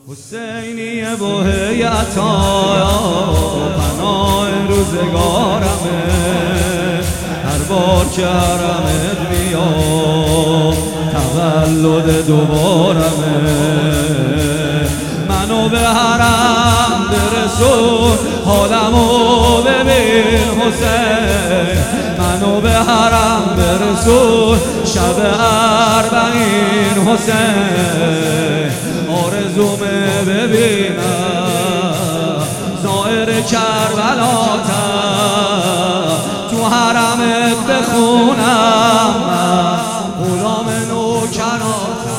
حسینی بوهی عطا پناه روزگارمه، هر بار که حرمت بیام تولد دوبارمه. منو به حرم برسون، حالمو ببین حسین. منو به حرم برسون، شب اربعین حسین. آرزومه ببینم زائر کربلاتا، تو حرمت بخونم غلام نوکراتا.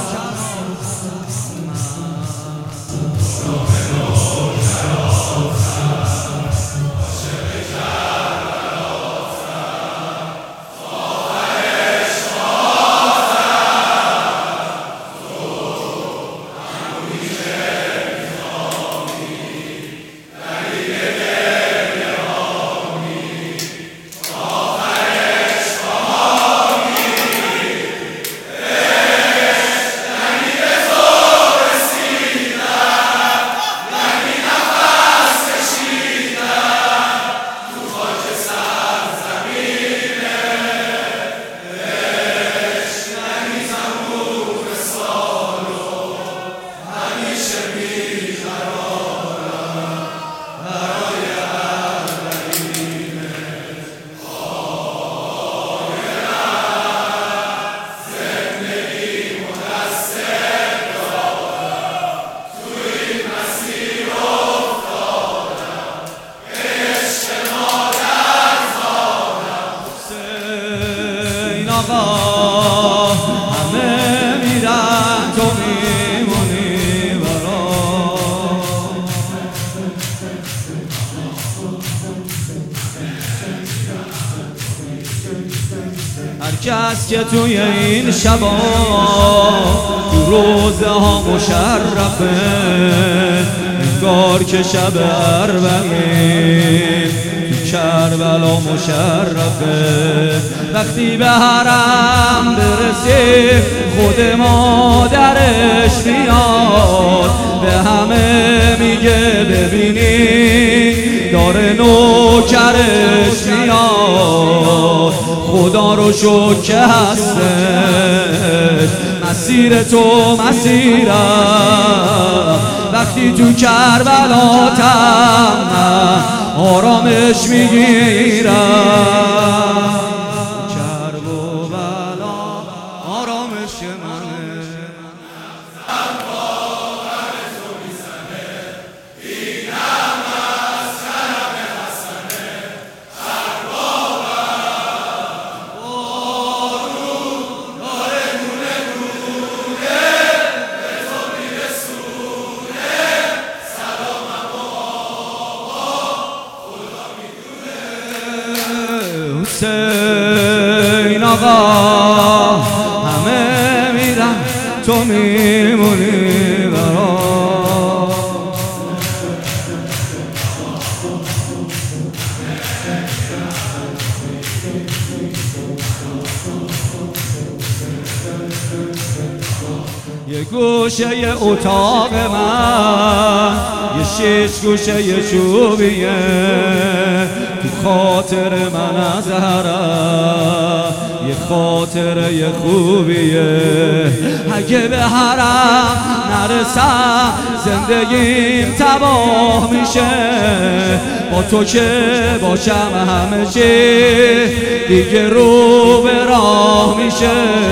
همه میرن تو میمونی برا. هر کس که توی این شبا تو روزه ها مشرفه، انگار که شب اربعین کربلا مشرفه. وقتی به حرم برسه خود مادرش میاد، به همه میگه ببینی داره نوکرش میاد. خدا رو شکر که هستش، مسیر تو مسیرم. وقتی تو کربلا تم آرامش میگیرم، کرب و بلا آرامش منه. حسین آقا همه میرن تو میمونی برا. یه گوشه یه اتاق من، یه شش گوشه یه چوبیه، تو خاطر من از حرم یه خاطر یه خوبیه. اگه به حرم نرسم زندگیم تباه میشه، با تو که باشم همه چی دیگه رو به راه میشه.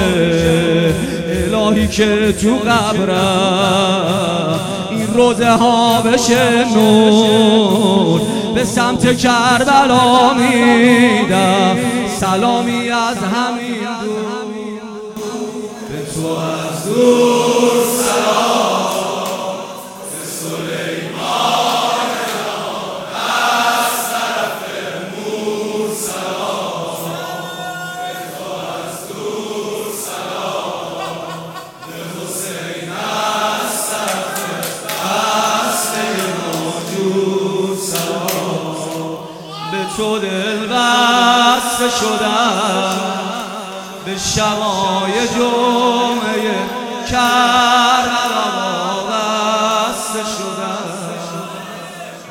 الهی که تو قبرم این روزه ها بشه نور، به سمت کربلا میدم سلامی از همین دور. به تو از دور سلام، به سلیمان از طرف مور سلام. به تو از دور سلام، به حسین از طرف هسته موجود سلام. به تو دل بسته شدم، به شمای جمعه کربلا وابسته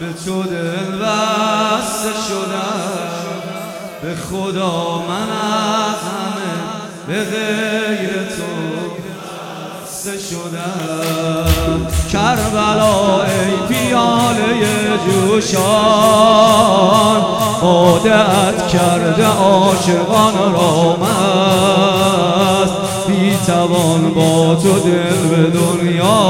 به تو دل بسته شدم، به خدا من از همه به غیر تو بسته شدم. کربلا ای پیاله جوشان، عادت کرده عاشقان را مست، میتوان با تو دل به دنیا،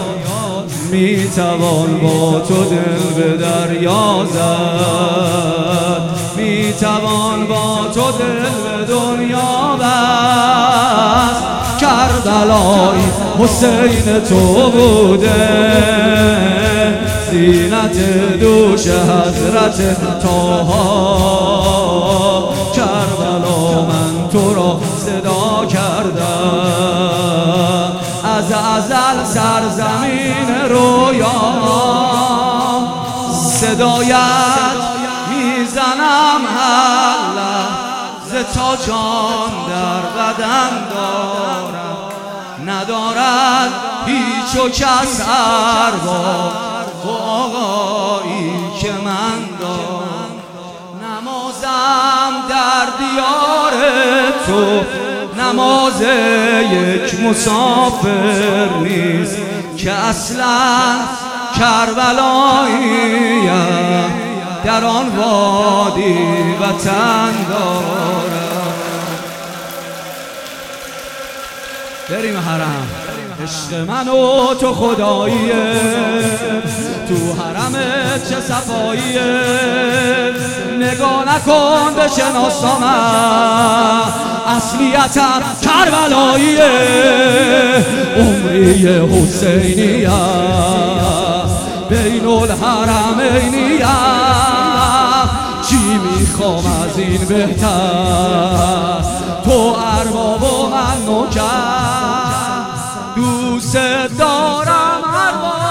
میتوان با تو دل به دریا زد، میتوان با تو دل به دنیا بست. کربلایی حسین تو بوده، زینت دوش حضرت طاها. کربلا من تو را صدا کردم، از ازل سرزمین رویا، صدایت میزنم هر لحظه تا جان در بدن دارم، ندارد هیچ و کس ارباب و آقایی که من دارم. نمازم در دیار تو نماز یک مسافر نیست، که اصلا کربلاییم در آن وادی وطن دارم. بریم حرم، عشق من و تو خداییه، تو حرم چه صفاییه، نگاه نکن بشناسامم، اصلیتم کربلاییه، عمری حسینیه، بین الحرمینیه. چی میخوام از این بهتر، تو ارباب و من نوکر، دوست دارم ارباب